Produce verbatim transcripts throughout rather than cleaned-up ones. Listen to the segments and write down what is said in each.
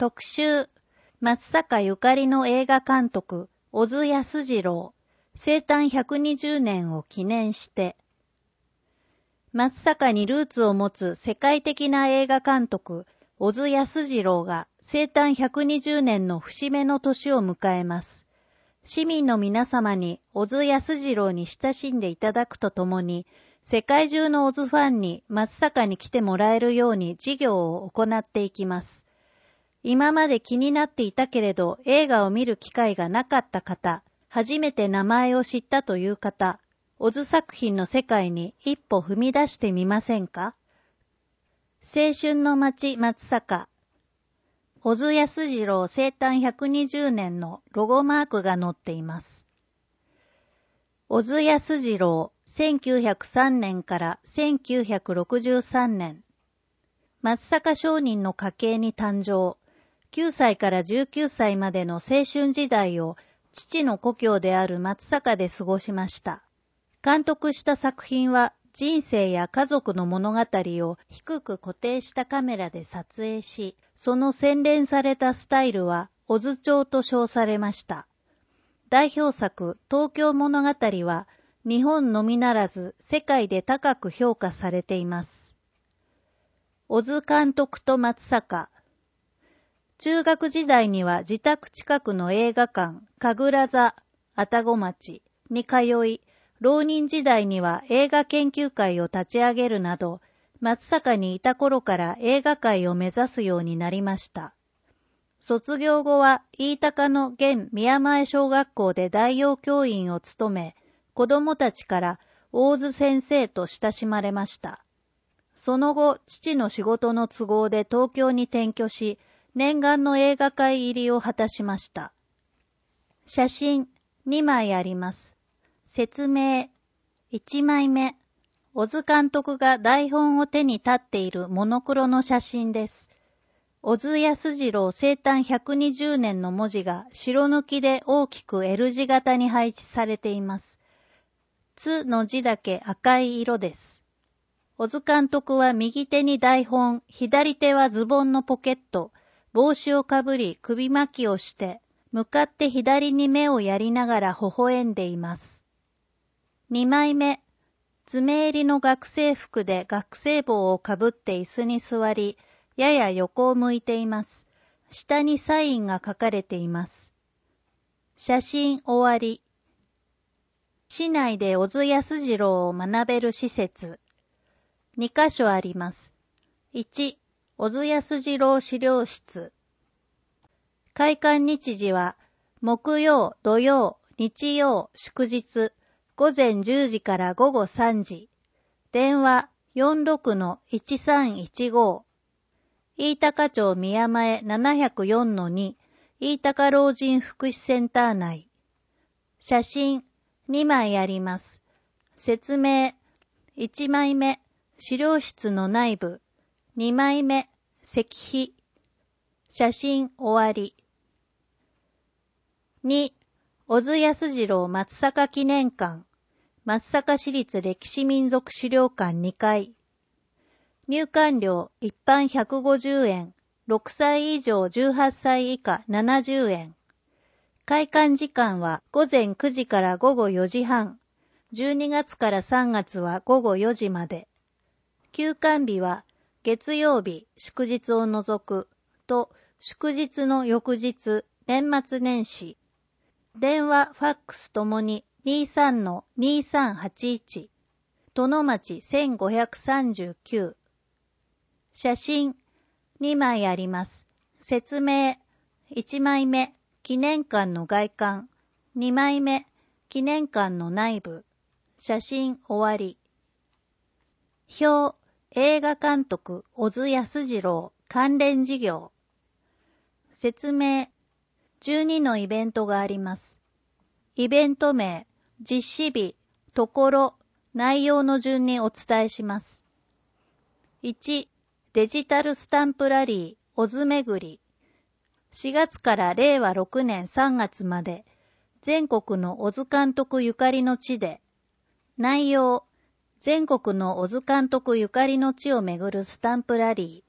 特集、松坂ゆかりの映画監督、小津安二郎、生誕ひゃくにじゅうねんを記念して、松坂にルーツを持つ世界的な映画監督、小津安二郎が生誕ひゃくにじゅうねんの節目の年を迎えます。市民の皆様に小津安二郎に親しんでいただくとともに、世界中の小津ファンに松坂に来てもらえるように事業を行っていきます。今まで気になっていたけれど映画を見る機会がなかった方、初めて名前を知ったという方、小津作品の世界に一歩踏み出してみませんか？青春の街松坂。小津安二郎生誕ひゃくにじゅうねんのロゴマークが載っています。小津安二郎、せんきゅうひゃくさんねんからせんきゅうひゃくろくじゅうさんねん。松坂商人の家系に誕生。きゅうさいからじゅうきゅうさいまでの青春時代を父の故郷である松坂で過ごしました。監督した作品は人生や家族の物語を低く固定したカメラで撮影し、その洗練されたスタイルは小津調と称されました。代表作東京物語は日本のみならず世界で高く評価されています。小津監督と松坂。中学時代には自宅近くの映画館、神楽座、愛宕町に通い、浪人時代には映画研究会を立ち上げるなど、松坂にいた頃から映画界を目指すようになりました。卒業後は飯高の現宮前小学校で代用教員を務め、子供たちから大津先生と親しまれました。その後、父の仕事の都合で東京に転居し、念願の映画界入りを果たしました。写真にまいあります。説明いちまいめ。小津監督が台本を手に立っているモノクロの写真です。小津安二郎生誕ひゃくにじゅうねんの文字が白抜きで大きく エル 字型に配置されています。つの字だけ赤い色です。小津監督は右手に台本、左手はズボンのポケット、帽子をかぶり首巻きをして、向かって左に目をやりながら微笑んでいます。にまいめ。爪襟の学生服で学生帽をかぶって椅子に座り、やや横を向いています。下にサインが書かれています。写真終わり。市内で小津安二郎を学べる施設。にかしょあります。いち、小津安二郎資料室。開館日時は、木曜、土曜、日曜、祝日、ごぜんじゅうじからごごさんじ。電話 よんろくのいちさんいちご。飯高町宮前 ななぜろよんのに 飯高老人福祉センター内。写真にまいあります。説明いちまいめ、資料室の内部。にまいめ、石碑。写真終わり。に、小津安二郎松坂記念館。松坂市立歴史民族資料館にかい。入館料一般ひゃくごじゅうえん、ろくさい以上じゅうはっさい以下ななじゅうえん。開館時間はごぜんくじからごごよじはん、じゅうにがつからさんがつはごごよじまで。休館日は月曜日、祝日を除くと祝日の翌日、年末年始。電話、ファックスともに にじゅうさんのにさんはちいち。殿町せんごひゃくさんじゅうきゅう。写真にまいあります。説明いちまいめ、記念館の外観。にまいめ、記念館の内部。写真終わり。表、映画監督小津安二郎関連事業。説明じゅうにのイベントがあります。イベント名、実施日、ところ、内容の順にお伝えします。いち、デジタルスタンプラリー、小津めぐり。しがつかられいわろくねんさんがつまで、全国の小津監督ゆかりの地で。内容、全国の小津監督ゆかりの地をめぐるスタンプラリー。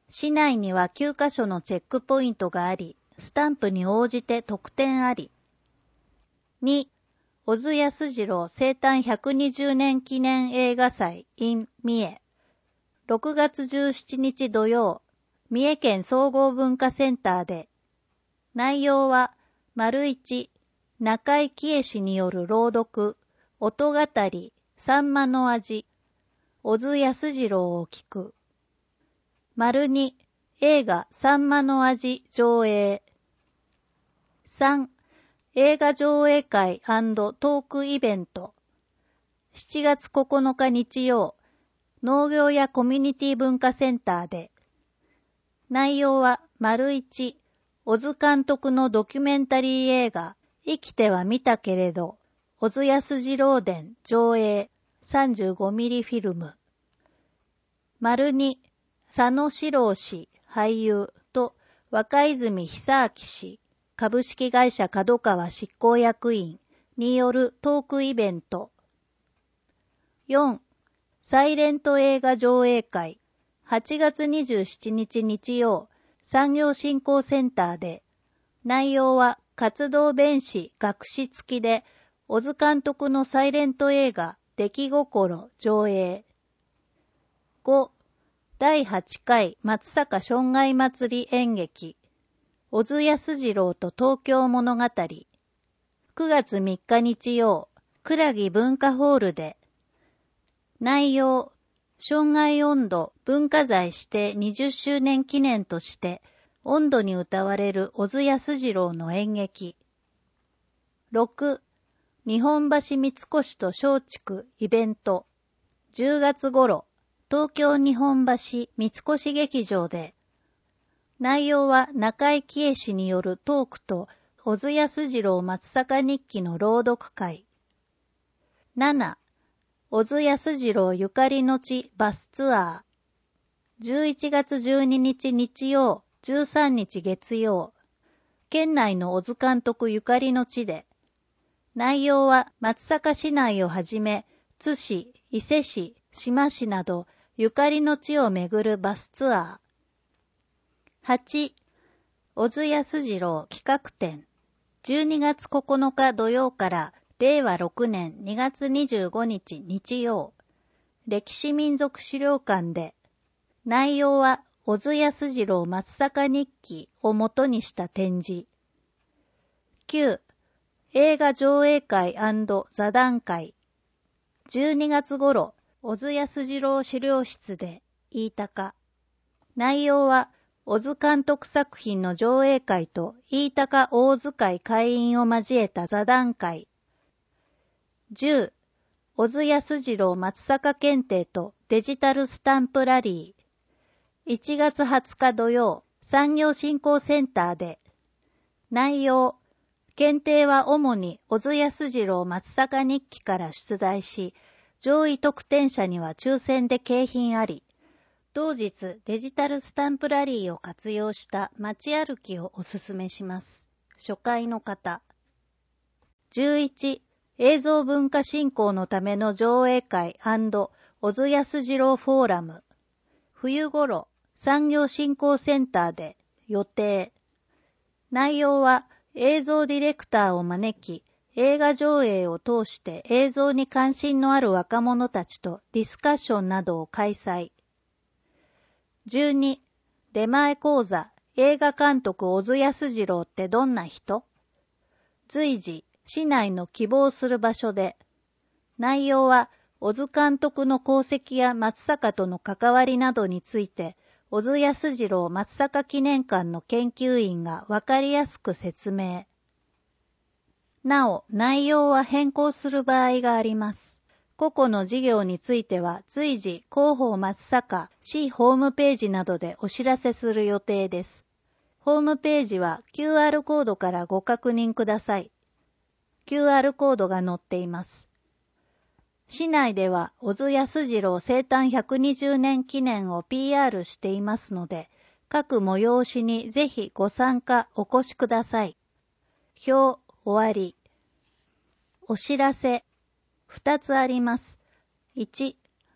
市内にはきゅうカ所のチェックポイントがあり、スタンプに応じて特典あり。に、小津安二郎生誕ひゃくにじゅうねん記念映画祭 in 三重。ろくがつじゅうしちにち土曜、三重県総合文化センターで。内容は、丸一、中井貴恵氏による朗読、音語り、さんまの味、小津安二郎を聞く。丸二、映画さんまの味上映。さん、映画上映会&トークイベント。しちがつここのか日曜、農業やコミュニティ文化センターで。内容は、丸一、小津監督のドキュメンタリー映画、生きては見たけれど、小津安二郎伝上映 さんじゅうごミリ フィルム。丸二、佐野史郎氏、俳優と若泉久明氏、株式会社角川執行役員によるトークイベント。よん、サイレント映画上映会、はちがつにじゅうしちにち日曜、産業振興センターで。内容は活動弁士学士付きで、小津監督のサイレント映画、出来心上映。ご、だいはちかい松阪障害祭り演劇、小津安二郎と東京物語。くがつみっか日曜、倉木文化ホールで。内容、障害音頭文化財指定にじゅっしゅうねん記念として、音頭に歌われる小津安二郎の演劇。ろく、日本橋三越と松竹イベント。じゅうがつ頃、東京日本橋三越劇場で。内容は中井貴恵氏によるトークと小津安二郎松坂日記の朗読会。なな、小津安二郎ゆかりの地バスツアー。じゅういちがつじゅうににち日曜、じゅうさんにち月曜。県内の小津監督ゆかりの地で。内容は松阪市内をはじめ、津市、伊勢市、志摩市などゆかりの地を巡るバスツアー。はち、小津安二郎企画展。じゅうにがつここのか土曜かられいわろくねんにがつにじゅうごにち日曜。歴史民族資料館で。内容は小津安二郎松坂日記を元にした展示。きゅう、映画上映会&座談会。じゅうにがつ頃、小津安二郎資料室で、飯高。内容は、小津監督作品の上映会と飯高大津会会員を交えた座談会。じゅう、小津安二郎松坂検定とデジタルスタンプラリー。いちがつはつか土曜、産業振興センターで。内容、検定は主に小津安二郎松坂日記から出題し、上位得点者には抽選で景品あり、同日デジタルスタンプラリーを活用した街歩きをおすすめします。初回の方。じゅういち、映像文化振興のための上映会&小津安二郎フォーラム。冬頃、産業振興センターで予定。内容は映像ディレクターを招き、映画上映を通して映像に関心のある若者たちとディスカッションなどを開催。じゅうに、出前講座、映画監督小津安二郎ってどんな人？随時、市内の希望する場所で。内容は、小津監督の功績や松坂との関わりなどについて、小津安二郎松坂記念館の研究員がわかりやすく説明。なお、内容は変更する場合があります。個々の事業については随時広報松坂市ホームページなどでお知らせする予定です。ホームページは キューアール コードからご確認ください。キューアール コードが載っています。市内では小津安二郎生誕ひゃくにじゅうねん記念を ピーアール していますので、各催しにぜひご参加お越しください。表終わり。お知らせふたつあります。いち、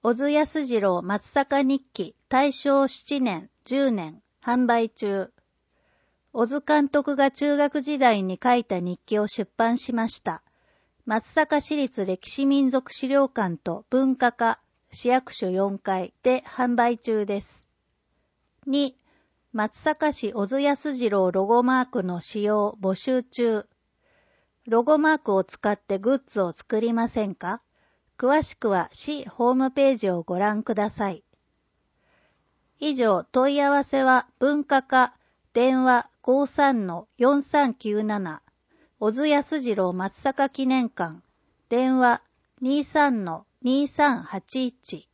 小津安二郎松坂日記大正しちねん、じゅうねん販売中。小津監督が中学時代に書いた日記を出版しました。松坂市立歴史民俗資料館と文化課市役所よんかいで販売中です。に、松阪市小津安二郎ロゴマークの使用募集中。ロゴマークを使ってグッズを作りませんか？詳しくは市ホームページをご覧ください。以上、問い合わせは文化課電話 ごさんのよんさんきゅうなな 小津安二郎松坂記念館電話 にさんのにさんはちいち